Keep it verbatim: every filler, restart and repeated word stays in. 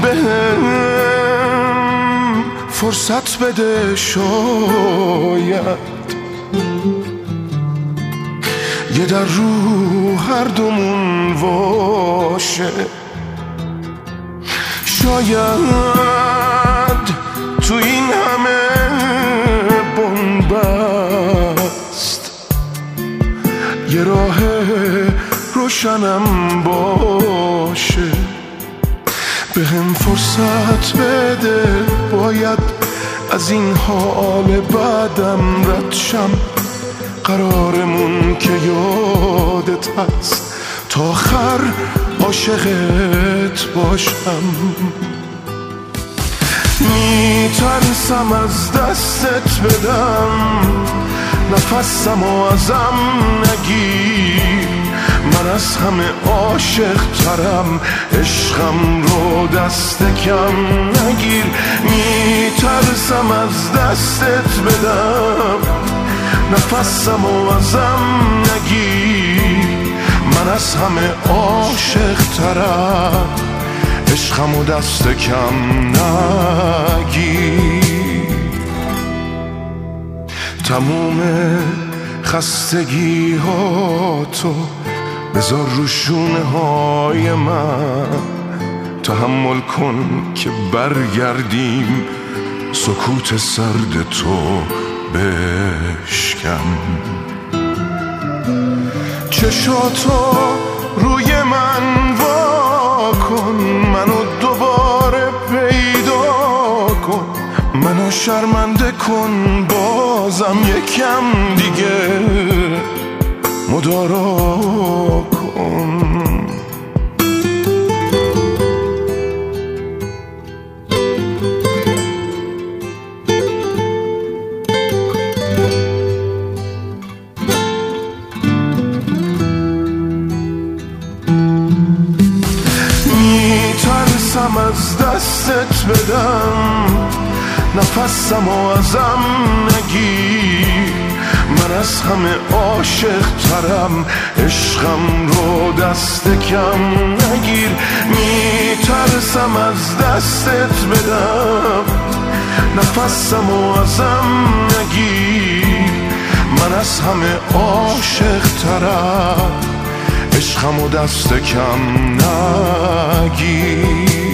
بهم فرصت بده، شاید یه در رو هر دومون باشه. شاید تو این همه بنبست یه راه روشنم باشه. بهم فرصت بده، باید از این حال بعدم رد شم. قرارمون که یادت هست تا آخر عاشقت باشم. میترسم از دستت بدم، نفسم و ازم نگیر. من از همه عاشق ترم، عشقم رو دست کم نگیر. میترسم از دستت بدم، نفسم و ازم نگیر. من از همه عاشق ترم، عشقم و دست کم نگیر. تموم خستگی ها تو بذار رو شونه های من. تحمل کن که برگردیم، سکوت سرد تو بشکن. چشاتو روی من وا کن، منو دوباره پیدا کن. منو شرمنده کن بازم یکم دیگه، مدارا کن. میترسم از دستت بدم، نفسم و ازم نگیر. من از همه عاشق ترم، عشقم رو دست کم نگیر. میترسم از دستت بدم، نفسم و ازم نگیر. من از همه عاشق ترم، عشقم و دست کم نگیر.